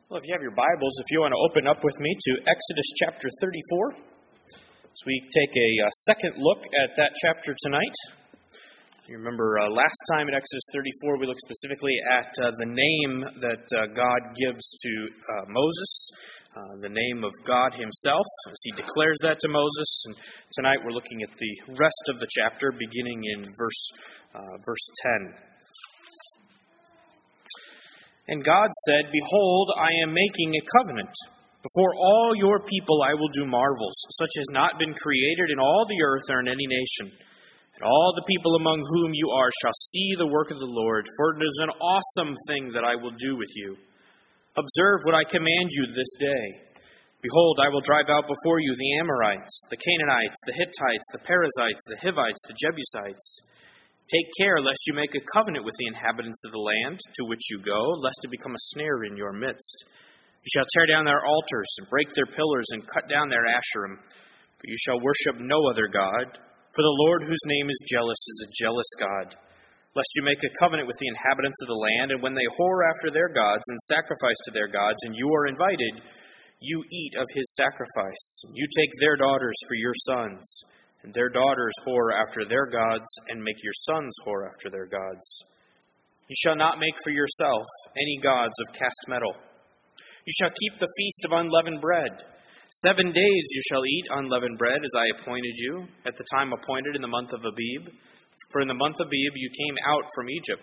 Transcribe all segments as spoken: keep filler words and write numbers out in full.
Well, if you have your Bibles, if you want to open up with me to Exodus chapter thirty-four, as we take a uh, second look at that chapter tonight. You remember uh, last time in Exodus thirty-four, we looked specifically at uh, the name that uh, God gives to uh, Moses, uh, the name of God himself, as he declares that to Moses. And tonight we're looking at the rest of the chapter, beginning in verse uh, verse ten. And God said, "Behold, I am making a covenant. Before all your people I will do marvels, such as not been created in all the earth or in any nation. And all the people among whom you are shall see the work of the Lord, for it is an awesome thing that I will do with you. Observe what I command you this day. Behold, I will drive out before you the Amorites, the Canaanites, the Hittites, the Perizzites, the Hivites, the Jebusites. Take care lest you make a covenant with the inhabitants of the land to which you go, lest it become a snare in your midst. You shall tear down their altars and break their pillars and cut down their asherim. For you shall worship no other God. For the Lord whose name is jealous is a jealous God. Lest you make a covenant with the inhabitants of the land, and when they whore after their gods and sacrifice to their gods, and you are invited, you eat of his sacrifice. You take their daughters for your sons, and their daughters whore after their gods, and make your sons whore after their gods. You shall not make for yourself any gods of cast metal. You shall keep the feast of unleavened bread. Seven days you shall eat unleavened bread, as I appointed you, at the time appointed in the month of Abib. For in the month of Abib you came out from Egypt.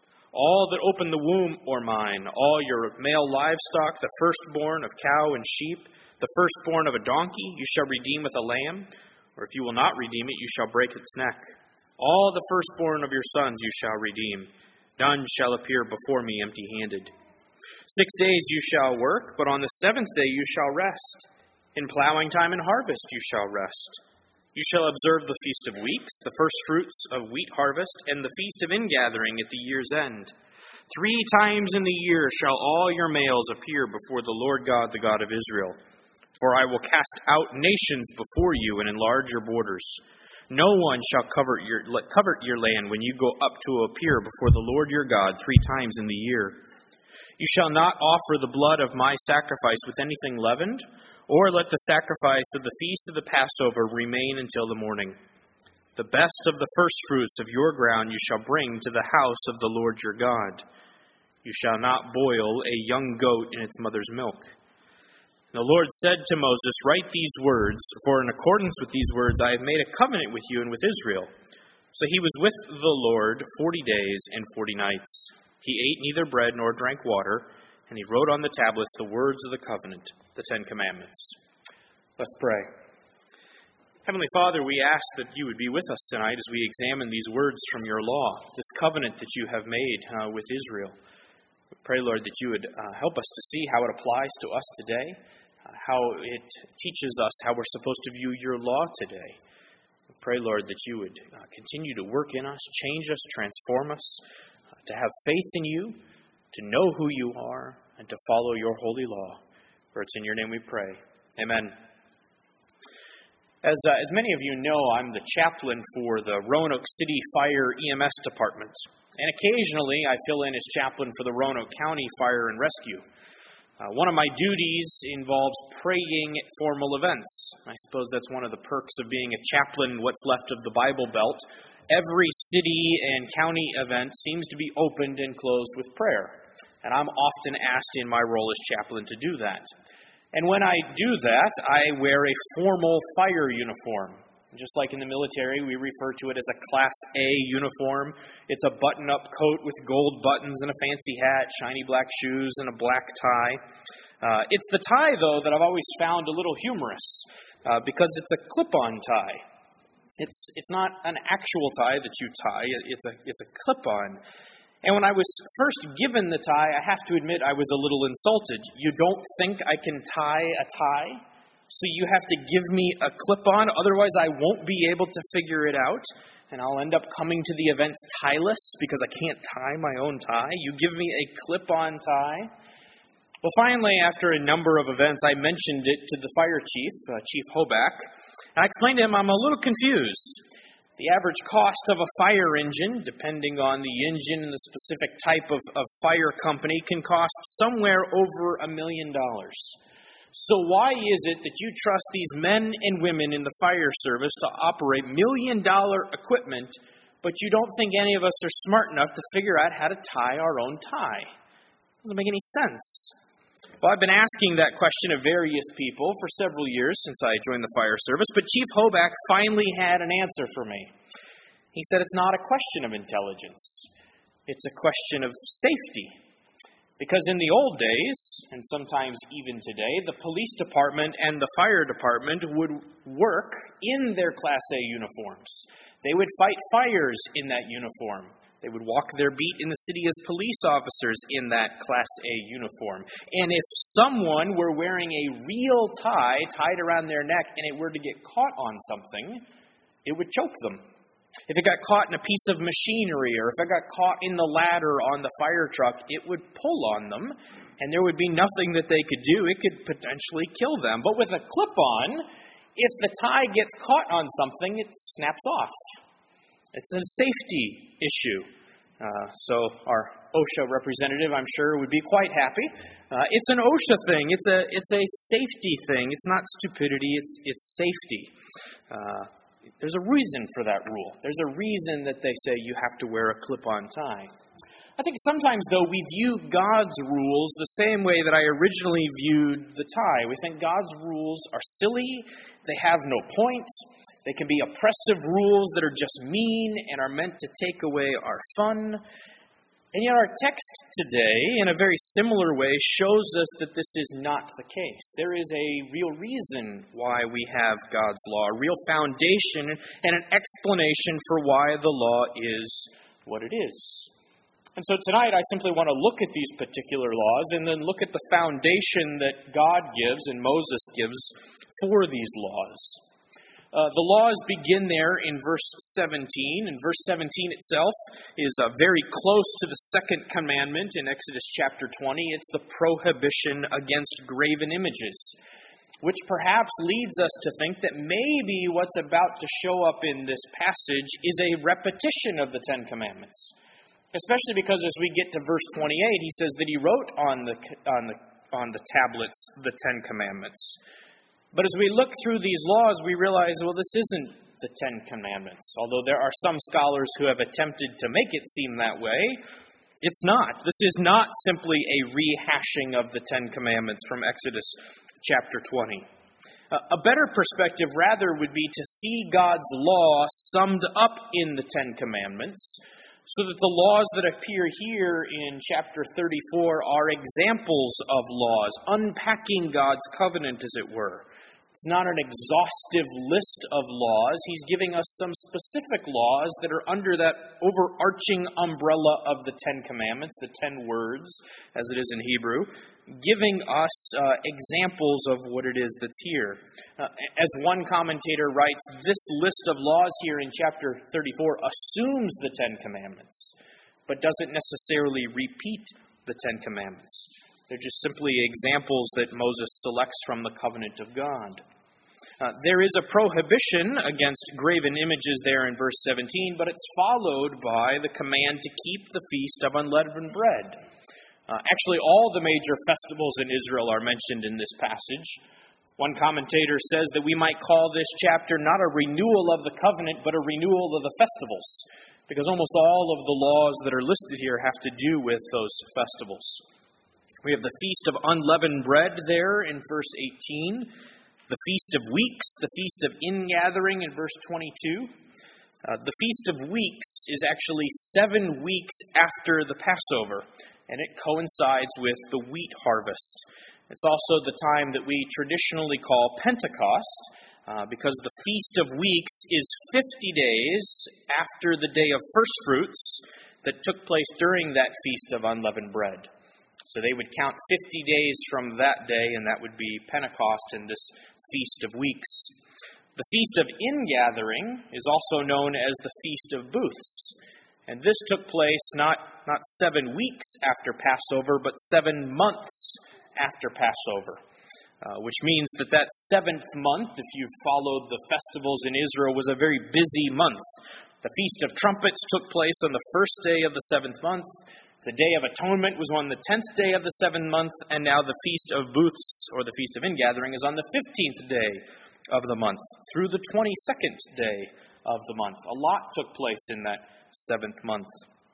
All that open the womb are mine, all your male livestock, the firstborn of cow and sheep, the firstborn of a donkey, you shall redeem with a lamb. Or if you will not redeem it, you shall break its neck. All the firstborn of your sons you shall redeem. None shall appear before me empty-handed. Six days you shall work, but on the seventh day you shall rest. In plowing time and harvest you shall rest. You shall observe the Feast of Weeks, the first fruits of wheat harvest, and the Feast of Ingathering at the year's end. Three times in the year shall all your males appear before the Lord God, the God of Israel. For I will cast out nations before you and enlarge your borders. No one shall covet your, covet your land when you go up to appear before the Lord your God three times in the year. You shall not offer the blood of my sacrifice with anything leavened, or let the sacrifice of the feast of the Passover remain until the morning. The best of the firstfruits of your ground you shall bring to the house of the Lord your God. You shall not boil a young goat in its mother's milk. The Lord said to Moses, "Write these words, for in accordance with these words I have made a covenant with you and with Israel." So he was with the Lord forty days and forty nights. He ate neither bread nor drank water, and he wrote on the tablets the words of the covenant, the Ten Commandments. Let's pray. Heavenly Father, we ask that you would be with us tonight as we examine these words from your law, this covenant that you have made uh, with Israel. We pray, Lord, that you would uh, help us to see how it applies to us today, how it teaches us how we're supposed to view your law today. We pray, Lord, that you would uh, continue to work in us, change us, transform us, uh, to have faith in you, to know who you are, and to follow your holy law. For it's in your name we pray. Amen. As, uh, as many of you know, I'm the chaplain for the Roanoke City Fire E M S Department. And occasionally I fill in as chaplain for the Roanoke County Fire and Rescue. Uh, one of my duties involves praying at formal events. I suppose that's one of the perks of being a chaplain, what's left of the Bible Belt. Every city and county event seems to be opened and closed with prayer. And I'm often asked in my role as chaplain to do that. And when I do that, I wear a formal fire uniform. Just like in the military, we refer to it as a Class A uniform. It's a button-up coat with gold buttons and a fancy hat, shiny black shoes, and a black tie. Uh, it's the tie, though, that I've always found a little humorous uh, because it's a clip-on tie. It's it's not an actual tie that you tie. It's a it's a clip-on. And when I was first given the tie, I have to admit I was a little insulted. You don't think I can tie a tie? So you have to give me a clip-on, otherwise I won't be able to figure it out, and I'll end up coming to the events tieless because I can't tie my own tie. You give me a clip-on tie. Well, finally, after a number of events, I mentioned it to the fire chief, uh, Chief Hoback, and I explained to him I'm a little confused. The average cost of a fire engine, depending on the engine and the specific type of, of fire company, can cost somewhere over a million dollars. So why is it that you trust these men and women in the fire service to operate million-dollar equipment, but you don't think any of us are smart enough to figure out how to tie our own tie? It doesn't make any sense. Well, I've been asking that question of various people for several years since I joined the fire service, but Chief Hoback finally had an answer for me. He said it's not a question of intelligence. It's a question of safety. Because in the old days, and sometimes even today, the police department and the fire department would work in their Class A uniforms. They would fight fires in that uniform. They would walk their beat in the city as police officers in that Class A uniform. And if someone were wearing a real tie tied around their neck and it were to get caught on something, it would choke them. If it got caught in a piece of machinery or if it got caught in the ladder on the fire truck, it would pull on them and there would be nothing that they could do. It could potentially kill them. But with a clip-on, if the tie gets caught on something, it snaps off. It's a safety issue. Uh, so our OSHA representative, I'm sure, would be quite happy. Uh, it's an OSHA thing. It's a it's a safety thing. It's not stupidity. It's it's safety. Uh, there's a reason for that rule. There's a reason that they say you have to wear a clip-on tie. I think sometimes, though, we view God's rules the same way that I originally viewed the tie. We think God's rules are silly. They have no point. They can be oppressive rules that are just mean and are meant to take away our fun. And yet our text today, in a very similar way, shows us that this is not the case. There is a real reason why we have God's law, a real foundation and an explanation for why the law is what it is. And so tonight I simply want to look at these particular laws and then look at the foundation that God gives and Moses gives for these laws. Uh, the laws begin there in verse seventeen, and verse seventeen itself is uh, very close to the second commandment in Exodus chapter twenty. It's the prohibition against graven images, which perhaps leads us to think that maybe what's about to show up in this passage is a repetition of the Ten Commandments. Especially because as we get to verse twenty-eight, he says that he wrote on the on the on the tablets the Ten Commandments. But as we look through these laws, we realize, well, this isn't the Ten Commandments. Although there are some scholars who have attempted to make it seem that way, it's not. This is not simply a rehashing of the Ten Commandments from Exodus chapter twenty. A better perspective, rather, would be to see God's law summed up in the Ten Commandments, so that the laws that appear here in chapter thirty-four are examples of laws, unpacking God's covenant, as it were. It's not an exhaustive list of laws. He's giving us some specific laws that are under that overarching umbrella of the Ten Commandments, the ten words, as it is in Hebrew, giving us uh, examples of what it is that's here. Uh, as one commentator writes, this list of laws here in chapter thirty-four assumes the Ten Commandments, but doesn't necessarily repeat the Ten Commandments. They're just simply examples that Moses selects from the covenant of God. Uh, there is a prohibition against graven images there in verse seventeen, but it's followed by the command to keep the feast of unleavened bread. Uh, actually, all the major festivals in Israel are mentioned in this passage. One commentator says that we might call this chapter not a renewal of the covenant, but a renewal of the festivals, because almost all of the laws that are listed here have to do with those festivals. We have the Feast of Unleavened Bread there in verse eighteen, the Feast of Weeks, the Feast of Ingathering in verse twenty-two. Uh, the Feast of Weeks is actually seven weeks after the Passover, and it coincides with the wheat harvest. It's also the time that we traditionally call Pentecost, uh, because the Feast of Weeks is fifty days after the day of first fruits that took place during that Feast of Unleavened Bread. So they would count fifty days from that day, and that would be Pentecost in this Feast of Weeks. The Feast of Ingathering is also known as the Feast of Booths. And this took place not, not seven weeks after Passover, but seven months after Passover. uh, which means that that seventh month, if you've followed the festivals in Israel, was a very busy month. The Feast of Trumpets took place on the first day of the seventh month. The Day of Atonement was on the tenth day of the seventh month, and now the Feast of Booths, or the Feast of Ingathering, is on the fifteenth day of the month, through the twenty-second day of the month. A lot took place in that seventh month.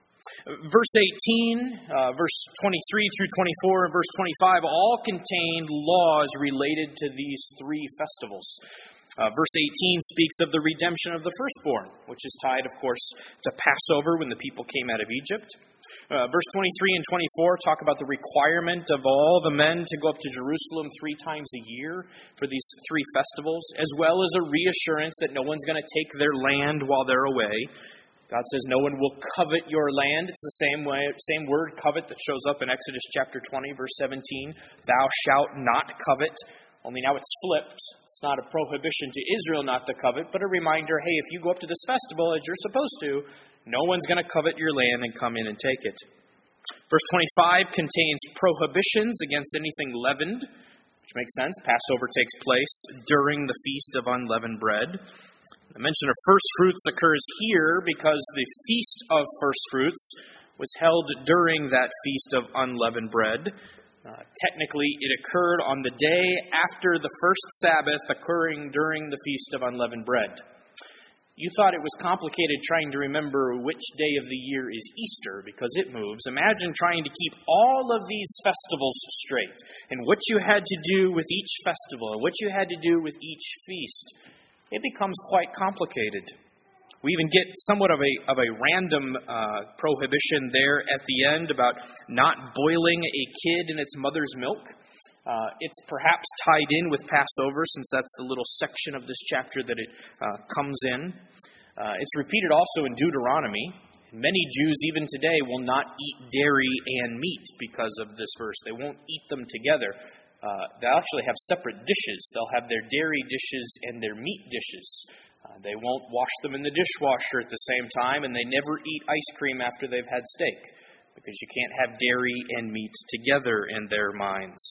Verse eighteen, uh, verse twenty-three through twenty-four, and verse twenty-five all contain laws related to these three festivals. Uh, verse eighteen speaks of the redemption of the firstborn, which is tied, of course, to Passover when the people came out of Egypt. Uh, verse twenty-three and twenty-four talk about the requirement of all the men to go up to Jerusalem three times a year for these three festivals, as well as a reassurance that no one's going to take their land while they're away. God says no one will covet your land. It's the same way, same word, covet, that shows up in Exodus chapter twenty, verse seventeen. Thou shalt not covet. Only now it's flipped. It's not a prohibition to Israel not to covet, but a reminder, hey, if you go up to this festival as you're supposed to, no one's going to covet your land and come in and take it. Verse twenty-five contains prohibitions against anything leavened, which makes sense. Passover takes place during the Feast of Unleavened Bread. The mention of first fruits occurs here because the Feast of First Fruits was held during that Feast of Unleavened Bread. Uh, technically, it occurred on the day after the first Sabbath, occurring during the Feast of Unleavened Bread. You thought it was complicated trying to remember which day of the year is Easter because it moves. Imagine trying to keep all of these festivals straight and what you had to do with each festival and what you had to do with each feast. It becomes quite complicated. We even get somewhat of a of a random uh, prohibition there at the end about not boiling a kid in its mother's milk. Uh, it's perhaps tied in with Passover, since that's the little section of this chapter that it uh, comes in. Uh, it's repeated also in Deuteronomy. Many Jews, even today, will not eat dairy and meat because of this verse. They won't eat them together. Uh, they'll actually have separate dishes. They'll have their dairy dishes and their meat dishes. Uh, they won't wash them in the dishwasher at the same time, and they never eat ice cream after they've had steak, because you can't have dairy and meat together in their minds.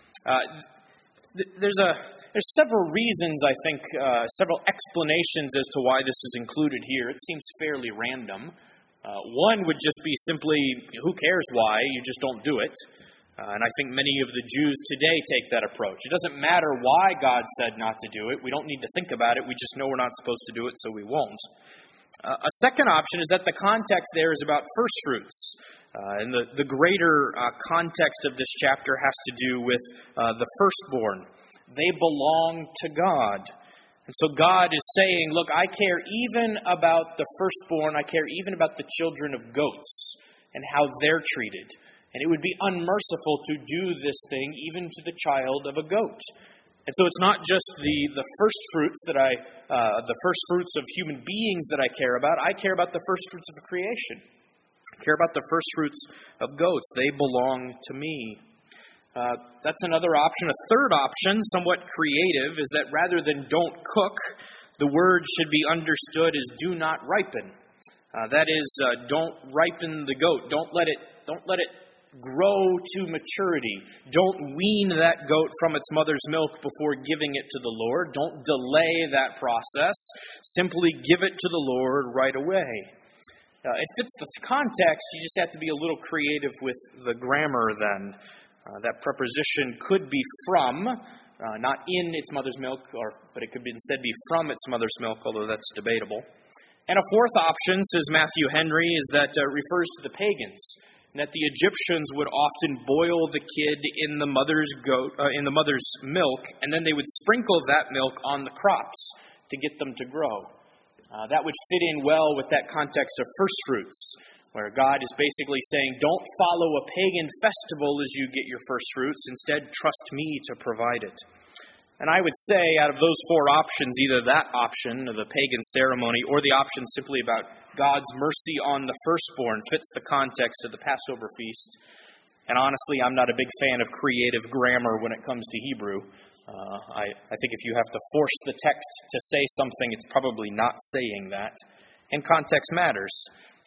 Uh, th- there's a there's several reasons, I think, uh, several explanations as to why this is included here. It seems fairly random. Uh, one would just be simply, who cares why? You just don't do it. Uh, and I think many of the Jews today take that approach. It doesn't matter why God said not to do it. We don't need to think about it. We just know we're not supposed to do it, so we won't. Uh, a second option is that the context there is about first fruits. Uh, and the, the greater uh, context of this chapter has to do with uh, the firstborn. They belong to God. And so God is saying, look, I care even about the firstborn. I care even about the children of goats and how they're treated. And it would be unmerciful to do this thing even to the child of a goat. And so it's not just the, the first fruits that I, uh, the first fruits of human beings that I care about. I care about the first fruits of creation. I care about the first fruits of goats. They belong to me. Uh, that's another option. A third option, somewhat creative, is that rather than don't cook, the word should be understood as do not ripen. Uh, that is, uh, don't ripen the goat. Don't let it. Don't let it. grow to maturity. Don't wean that goat from its mother's milk before giving it to the Lord. Don't delay that process. Simply give it to the Lord right away. Uh, it fits the context. You just have to be a little creative with the grammar then. Uh, that preposition could be from, uh, not in its mother's milk, or but it could be instead be from its mother's milk, although that's debatable. And a fourth option, says Matthew Henry, is that uh, refers to the pagans. That the Egyptians would often boil the kid in the mother's goat, uh, in the mother's milk, and then they would sprinkle that milk on the crops to get them to grow. Uh, that would fit in well with that context of first fruits, where God is basically saying, don't follow a pagan festival as you get your first fruits. Instead, trust me to provide it. And I would say out of those four options, either that option of the pagan ceremony or the option simply about God's mercy on the firstborn fits the context of the Passover feast. And honestly, I'm not a big fan of creative grammar when it comes to Hebrew. Uh, I, I think if you have to force the text to say something, it's probably not saying that. And context matters.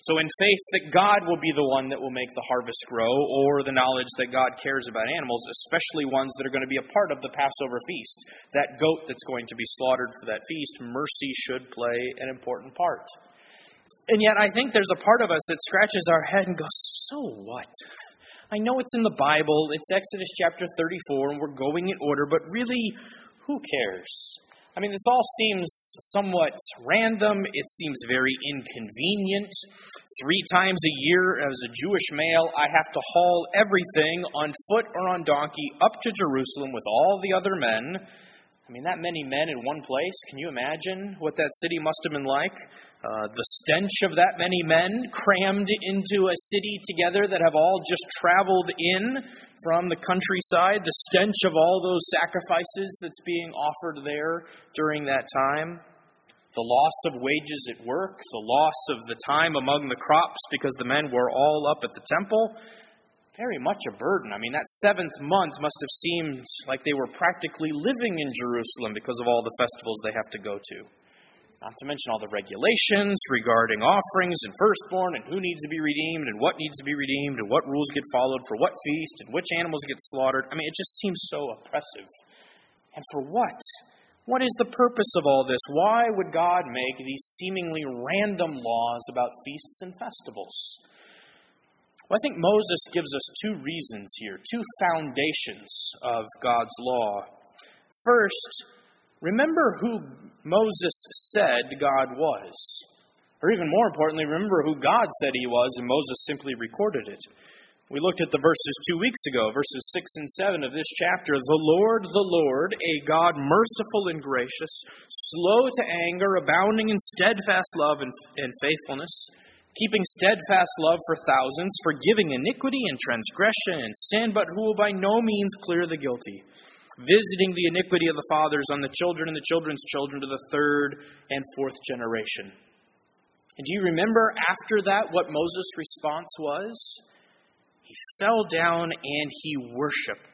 So in faith that God will be the one that will make the harvest grow, or the knowledge that God cares about animals, especially ones that are going to be a part of the Passover feast, that goat that's going to be slaughtered for that feast, mercy should play an important part. And yet I think there's a part of us that scratches our head and goes, so what? I know it's in the Bible, it's Exodus chapter thirty-four, and we're going in order, but really, who cares? I mean, this all seems somewhat random. It seems very inconvenient. Three times a year as a Jewish male, I have to haul everything on foot or on donkey up to Jerusalem with all the other men. I mean, that many men in one place. Can you imagine what that city must have been like? Uh, the stench of that many men crammed into a city together that have all just traveled in from the countryside. The stench of all those sacrifices that's being offered there during that time. The loss of wages at work. The loss of the time among the crops because the men were all up at the temple. Very much a burden. I mean, that seventh month must have seemed like they were practically living in Jerusalem because of all the festivals they have to go to. Not to mention all the regulations regarding offerings and firstborn and who needs to be redeemed and what needs to be redeemed and what rules get followed for what feast and which animals get slaughtered. I mean, it just seems so oppressive. And for what? What is the purpose of all this? Why would God make these seemingly random laws about feasts and festivals? Well, I think Moses gives us two reasons here, two foundations of God's law. First, remember who Moses said God was. Or even more importantly, remember who God said he was, and Moses simply recorded it. We looked at the verses two weeks ago, verses six and seven of this chapter. The Lord, the Lord, a God merciful and gracious, slow to anger, abounding in steadfast love and, and faithfulness, keeping steadfast love for thousands, forgiving iniquity and transgression and sin, but who will by no means clear the guilty, visiting the iniquity of the fathers on the children and the children's children to the third and fourth generation. And do you remember after that what Moses' response was? He fell down and he worshipped.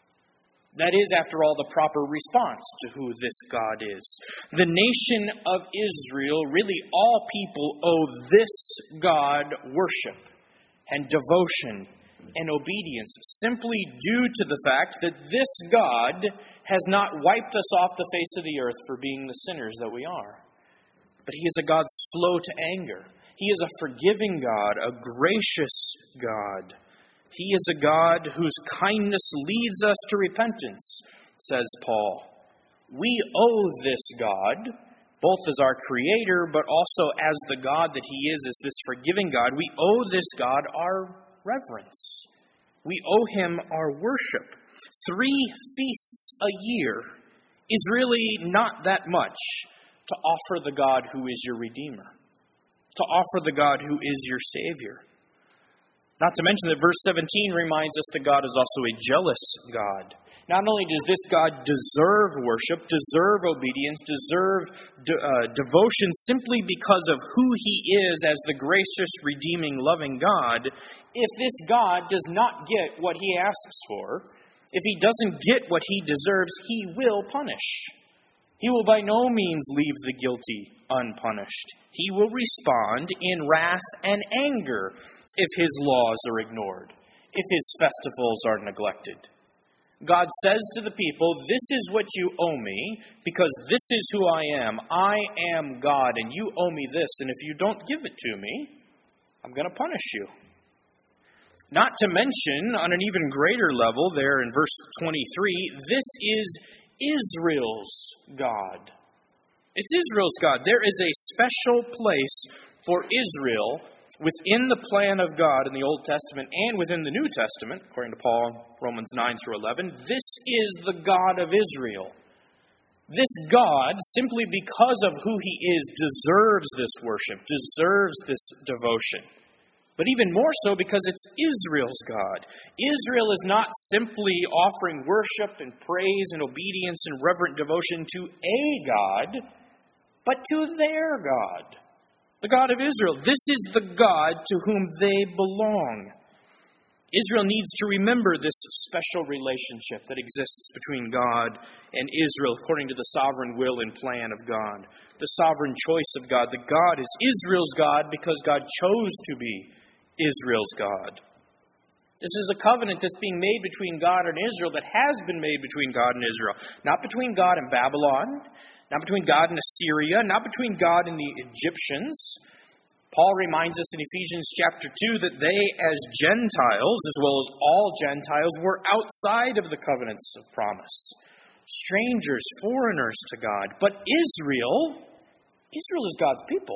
That is, after all, the proper response to who this God is. The nation of Israel, really all people, owe this God worship and devotion and obedience simply due to the fact that this God has not wiped us off the face of the earth for being the sinners that we are. But he is a God slow to anger. He is a forgiving God, a gracious God. He is a God whose kindness leads us to repentance, says Paul. We owe this God, both as our Creator, but also as the God that He is, as this forgiving God. We owe this God our reverence. We owe Him our worship. Three feasts a year is really not that much to offer the God who is your Redeemer, to offer the God who is your Savior. Not to mention that verse seventeen reminds us that God is also a jealous God. Not only does this God deserve worship, deserve obedience, deserve de- uh, devotion simply because of who He is as the gracious, redeeming, loving God, if this God does not get what He asks for, if He doesn't get what He deserves, He will punish. He will by no means leave the guilty unpunished. He will respond in wrath and anger if His laws are ignored, if His festivals are neglected. God says to the people, this is what you owe me, because this is who I am. I am God, and you owe me this, and if you don't give it to me, I'm going to punish you. Not to mention, on an even greater level, there in verse twenty-three, this is Israel's God. It's Israel's God. There is a special place for Israel within the plan of God in the Old Testament and within the New Testament, according to Paul, Romans nine through eleven. This is the God of Israel. This God, simply because of who He is, deserves this worship, deserves this devotion. But even more so because it's Israel's God. Israel is not simply offering worship and praise and obedience and reverent devotion to a God, but to their God, the God of Israel. This is the God to whom they belong. Israel needs to remember this special relationship that exists between God and Israel according to the sovereign will and plan of God. The sovereign choice of God. That God is Israel's God because God chose to be Israel's God. This is a covenant that's being made between God and Israel that has been made between God and Israel. Not between God and Babylon, not between God and Assyria, not between God and the Egyptians. Paul reminds us in Ephesians chapter two that they as Gentiles, as well as all Gentiles, were outside of the covenants of promise. Strangers, foreigners to God. But Israel, Israel is God's people.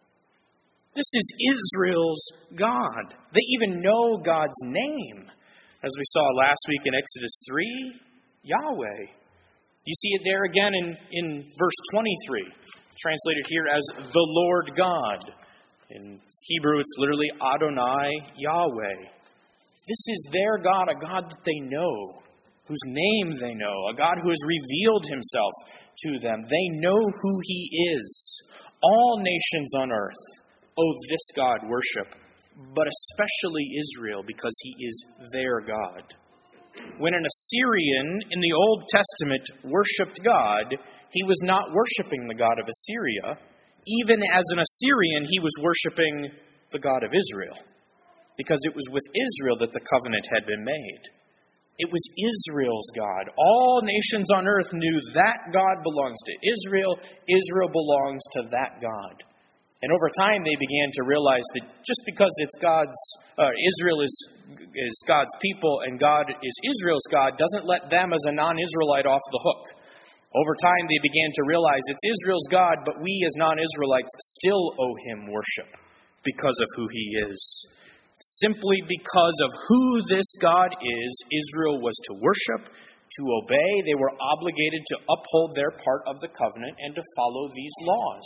This is Israel's God. They even know God's name. As we saw last week in Exodus three, Yahweh. You see it there again in, in verse twenty-three, translated here as the Lord God. In Hebrew, it's literally Adonai Yahweh. This is their God, a God that they know, whose name they know, a God who has revealed himself to them. They know who he is. All nations on earth owe this God worship, but especially Israel, because he is their God. When an Assyrian in the Old Testament worshipped God, he was not worshiping the God of Assyria. Even as an Assyrian, he was worshiping the God of Israel, because it was with Israel that the covenant had been made. It was Israel's God. All nations on earth knew that God belongs to Israel. Israel belongs to that God. And over time, they began to realize that just because it's God's, uh, Israel is is God's people and God is Israel's God, doesn't let them as a non-Israelite off the hook. Over time, they began to realize it's Israel's God, but we as non-Israelites still owe him worship because of who he is. Simply because of who this God is, Israel was to worship, to obey. They were obligated to uphold their part of the covenant and to follow these laws.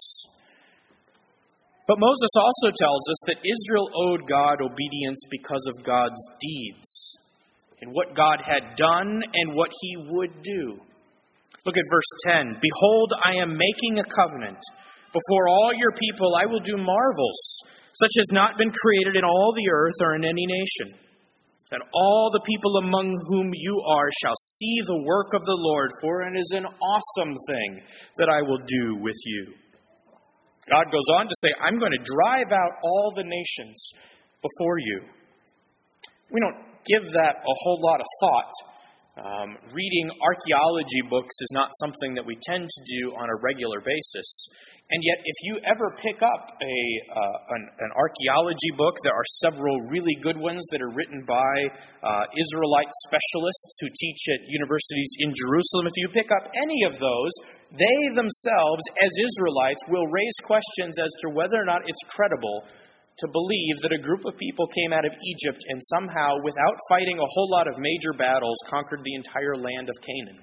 But Moses also tells us that Israel owed God obedience because of God's deeds, and what God had done and what he would do. Look at verse ten. Behold, I am making a covenant. Before all your people I will do marvels, such as not been created in all the earth or in any nation. That all the people among whom you are shall see the work of the Lord, for it is an awesome thing that I will do with you. God goes on to say, I'm going to drive out all the nations before you. We don't give that a whole lot of thought. Um, reading archaeology books is not something that we tend to do on a regular basis. And yet, if you ever pick up a uh, an, an archaeology book, there are several really good ones that are written by uh, Israelite specialists who teach at universities in Jerusalem. If you pick up any of those, they themselves, as Israelites, will raise questions as to whether or not it's credible to believe that a group of people came out of Egypt and somehow, without fighting a whole lot of major battles, conquered the entire land of Canaan.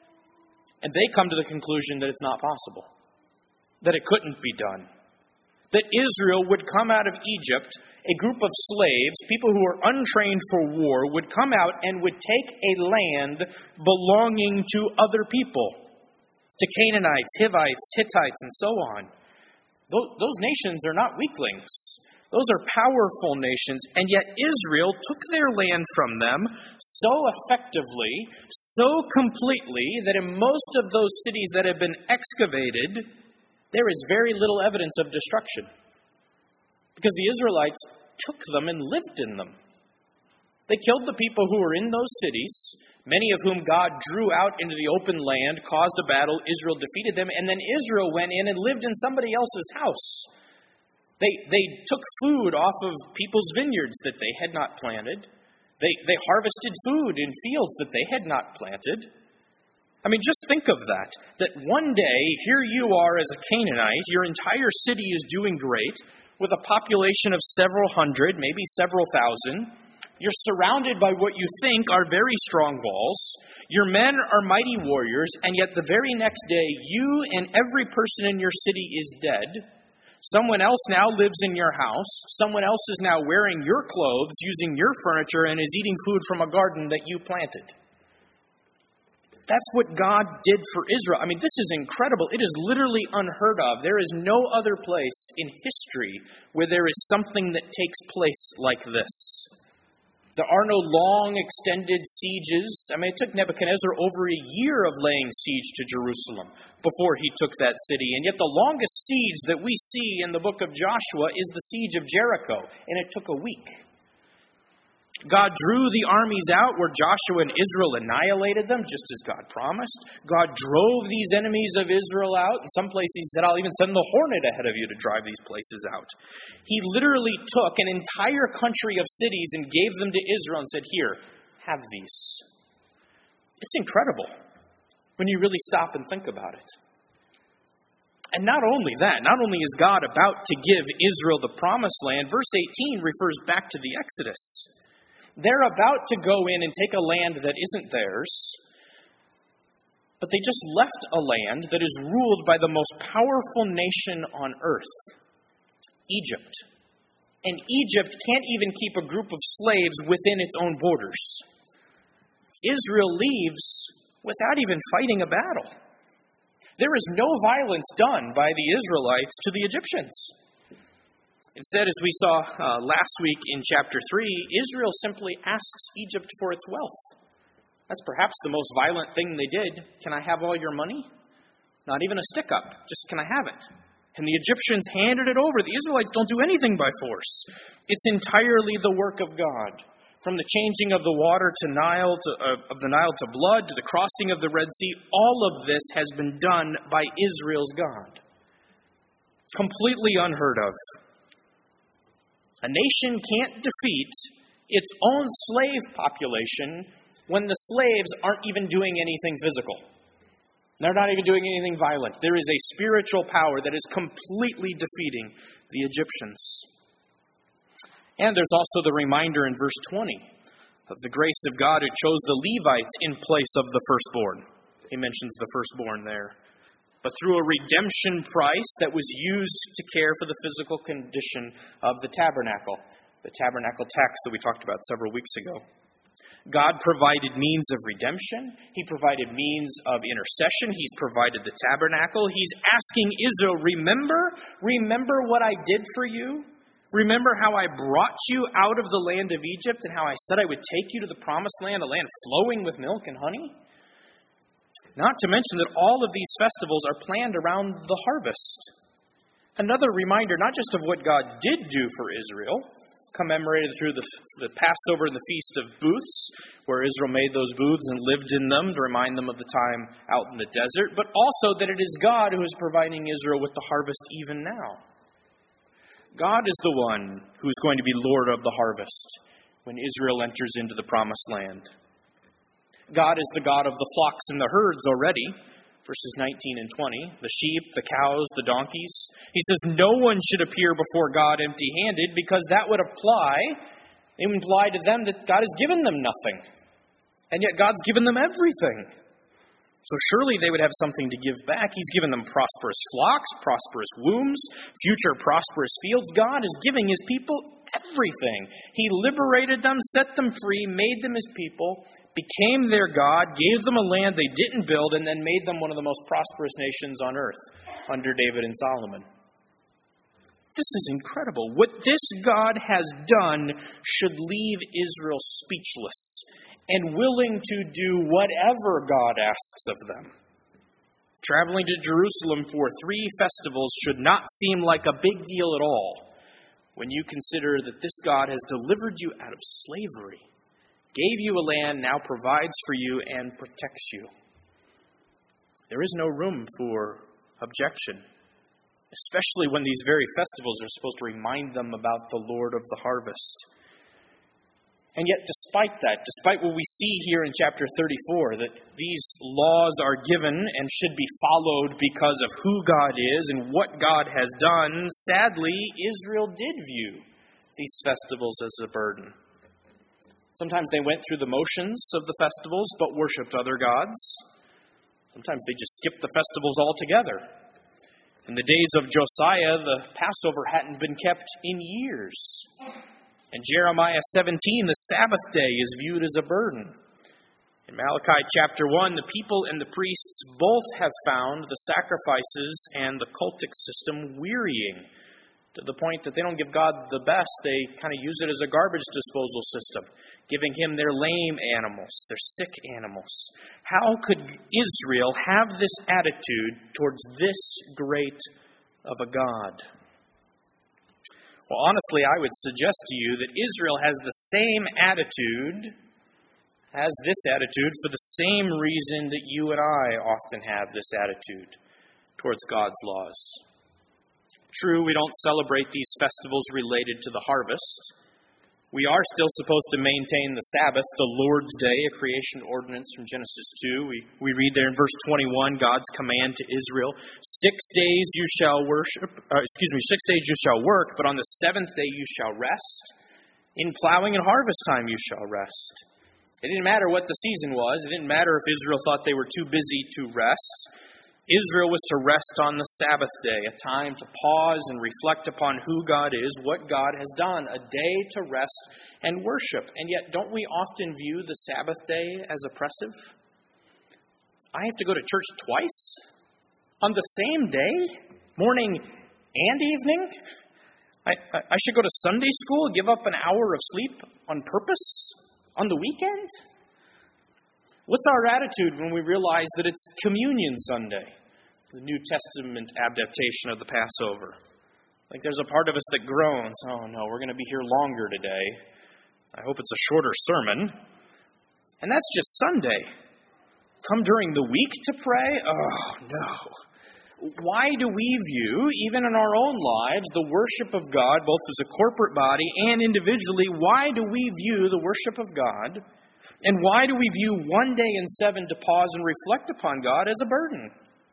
And they come to the conclusion that it's not possible, that it couldn't be done, that Israel would come out of Egypt, a group of slaves, people who were untrained for war, would come out and would take a land belonging to other people, to Canaanites, Hivites, Hittites, and so on. Those nations are not weaklings. Those are powerful nations, and yet Israel took their land from them so effectively, so completely, that in most of those cities that have been excavated, there is very little evidence of destruction. Because the Israelites took them and lived in them. They killed the people who were in those cities, many of whom God drew out into the open land, caused a battle, Israel defeated them, and then Israel went in and lived in somebody else's house. They they took food off of people's vineyards that they had not planted. They they harvested food in fields that they had not planted. I mean, just think of that. That one day, here you are as a Canaanite, your entire city is doing great, with a population of several hundred, maybe several thousand. You're surrounded by what you think are very strong walls. Your men are mighty warriors, and yet the very next day, you and every person in your city is dead. Someone else now lives in your house. Someone else is now wearing your clothes, using your furniture, and is eating food from a garden that you planted. That's what God did for Israel. I mean, this is incredible. It is literally unheard of. There is no other place in history where there is something that takes place like this. There are no long, extended sieges. I mean, it took Nebuchadnezzar over a year of laying siege to Jerusalem before he took that city. And yet the longest siege that we see in the book of Joshua is the siege of Jericho, and it took a week. God drew the armies out where Joshua and Israel annihilated them, just as God promised. God drove these enemies of Israel out. In some places he said, I'll even send the hornet ahead of you to drive these places out. He literally took an entire country of cities and gave them to Israel and said, here, have these. It's incredible when you really stop and think about it. And not only that, not only is God about to give Israel the promised land, verse eighteen refers back to the Exodus. They're about to go in and take a land that isn't theirs, but they just left a land that is ruled by the most powerful nation on earth, Egypt. And Egypt can't even keep a group of slaves within its own borders. Israel leaves without even fighting a battle. There is no violence done by the Israelites to the Egyptians. Instead, as we saw uh, last week in chapter three, Israel simply asks Egypt for its wealth. That's perhaps the most violent thing they did. Can I have all your money? Not even a stick up. Just, can I have it? And the Egyptians handed it over. The Israelites don't do anything by force. It's entirely the work of God. From the changing of the water to Nile, to, uh, of the Nile to blood, to the crossing of the Red Sea, all of this has been done by Israel's God. Completely unheard of. A nation can't defeat its own slave population when the slaves aren't even doing anything physical. They're not even doing anything violent. There is a spiritual power that is completely defeating the Egyptians. And there's also the reminder in verse twenty of the grace of God who chose the Levites in place of the firstborn. He mentions the firstborn there. But through a redemption price that was used to care for the physical condition of the tabernacle, the tabernacle tax that we talked about several weeks ago. God provided means of redemption. He provided means of intercession. He's provided the tabernacle. He's asking Israel, remember, remember what I did for you? Remember how I brought you out of the land of Egypt and how I said I would take you to the promised land, a land flowing with milk and honey? Not to mention that all of these festivals are planned around the harvest. Another reminder not just of what God did do for Israel, commemorated through the, the Passover and the Feast of Booths, where Israel made those booths and lived in them to remind them of the time out in the desert, but also that it is God who is providing Israel with the harvest even now. God is the one who's going to be Lord of the harvest when Israel enters into the promised land. God is the God of the flocks and the herds already, verses nineteen and twenty, the sheep, the cows, the donkeys. He says no one should appear before God empty-handed because that would apply, it would imply to them that God has given them nothing. And yet God's given them everything. So surely they would have something to give back. He's given them prosperous flocks, prosperous wombs, future prosperous fields. God is giving His people everything. He liberated them, set them free, made them His people, became their God, gave them a land they didn't build, and then made them one of the most prosperous nations on earth under David and Solomon. This is incredible. What this God has done should leave Israel speechless and willing to do whatever God asks of them. Traveling to Jerusalem for three festivals should not seem like a big deal at all when you consider that this God has delivered you out of slavery, gave you a land, now provides for you, and protects you. There is no room for objection, especially when these very festivals are supposed to remind them about the Lord of the harvest. And yet, despite that, despite what we see here in chapter thirty-four, that these laws are given and should be followed because of who God is and what God has done, sadly, Israel did view these festivals as a burden. Sometimes they went through the motions of the festivals but worshipped other gods. Sometimes they just skipped the festivals altogether. In the days of Josiah, the Passover hadn't been kept in years. In Jeremiah seventeen, the Sabbath day is viewed as a burden. In Malachi chapter one, the people and the priests both have found the sacrifices and the cultic system wearying, to the point that they don't give God the best. They kind of use it as a garbage disposal system. giving him their lame animals, their sick animals. How could Israel have this attitude towards this great of a God? Well, honestly, I would suggest to you that Israel has the same attitude, has this attitude for the same reason that you and I often have this attitude towards God's laws. True, we don't celebrate these festivals related to the harvest. We are still supposed to maintain the Sabbath, the Lord's Day, a creation ordinance from Genesis two. We, we read there in verse twenty-one, God's command to Israel, Six days you shall worship, uh, excuse me, six days you shall work, but on the seventh day you shall rest. In plowing and harvest time you shall rest. It didn't matter what the season was. It didn't matter if Israel thought they were too busy to rest. Israel was to rest on the Sabbath day, a time to pause and reflect upon who God is, what God has done, a day to rest and worship. And yet, don't we often view the Sabbath day as oppressive? I have to go to church twice on the same day, morning and evening? I, I should go to Sunday school, give up an hour of sleep on purpose on the weekend? What's our attitude when we realize that it's Communion Sunday, the New Testament adaptation of the Passover? Like there's a part of us that groans, oh no, we're going to be here longer today. I hope it's a shorter sermon. And that's just Sunday. Come during the week to pray? Oh no. Why do we view, even in our own lives, the worship of God, both as a corporate body and individually, why do we view the worship of God? And why do we view one day in seven to pause and reflect upon God as a burden?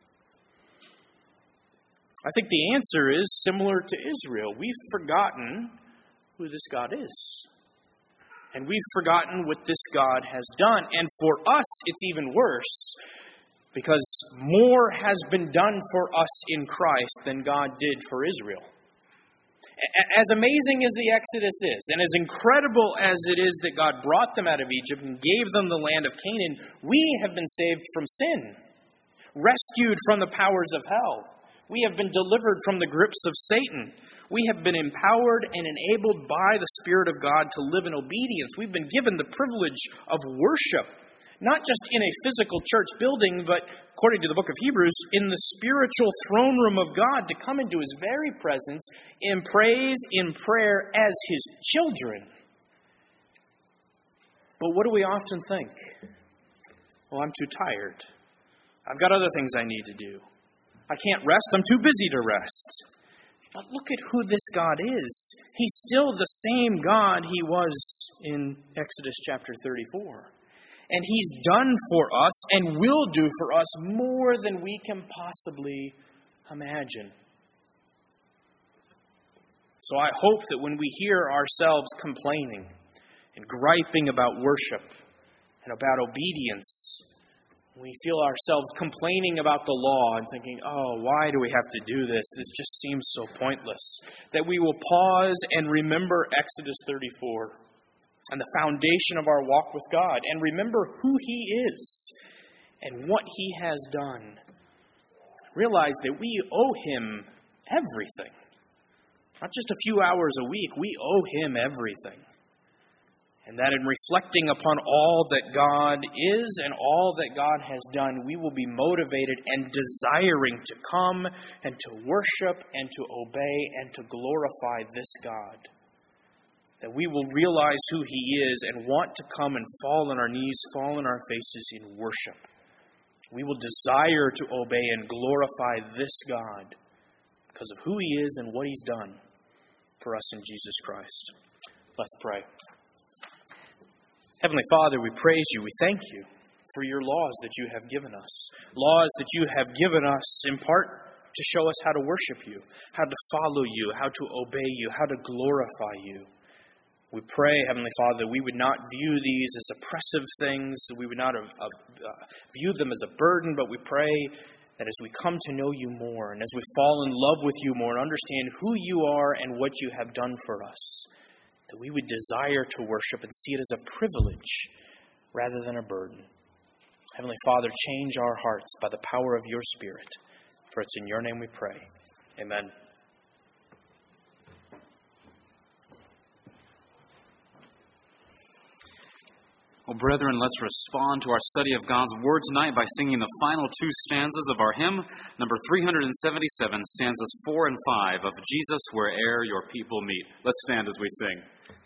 I think the answer is similar to Israel. We've forgotten who this God is. And we've forgotten what this God has done. And for us, it's even worse, because more has been done for us in Christ than God did for Israel. As amazing as the Exodus is, and as incredible as it is that God brought them out of Egypt and gave them the land of Canaan, we have been saved from sin, rescued from the powers of hell. We have been delivered from the grips of Satan. We have been empowered and enabled by the Spirit of God to live in obedience. We've been given the privilege of worship, not just in a physical church building, but, according to the book of Hebrews, in the spiritual throne room of God, to come into His very presence in praise, in prayer, as His children. But what do we often think? Well, I'm too tired. I've got other things I need to do. I can't rest. I'm too busy to rest. But look at who this God is. He's still the same God He was in Exodus chapter thirty-four. And He's done for us and will do for us more than we can possibly imagine. So I hope that when we hear ourselves complaining and griping about worship and about obedience, we feel ourselves complaining about the law and thinking, oh, why do we have to do this? This just seems so pointless. That we will pause and remember Exodus thirty-four. And the foundation of our walk with God, and remember who He is and what He has done. Realize that we owe Him everything. Not just a few hours a week, we owe Him everything. And that in reflecting upon all that God is and all that God has done, we will be motivated and desiring to come and to worship and to obey and to glorify this God. That we will realize who He is and want to come and fall on our knees, fall on our faces in worship. We will desire to obey and glorify this God because of who He is and what He's done for us in Jesus Christ. Let's pray. Heavenly Father, we praise You. We thank You for Your laws that You have given us. Laws that You have given us in part to show us how to worship You, how to follow You, how to obey You, how to glorify You. We pray, Heavenly Father, that we would not view these as oppressive things, that we would not uh, uh, view them as a burden, but we pray that as we come to know You more, and as we fall in love with You more, and understand who You are and what You have done for us, that we would desire to worship and see it as a privilege rather than a burden. Heavenly Father, change our hearts by the power of Your Spirit, for it's in Your name we pray. Amen. Well, brethren, let's respond to our study of God's Word tonight by singing the final two stanzas of our hymn, number three seventy-seven, stanzas four and five of Jesus, Where'er Your People Meet. Let's stand as we sing.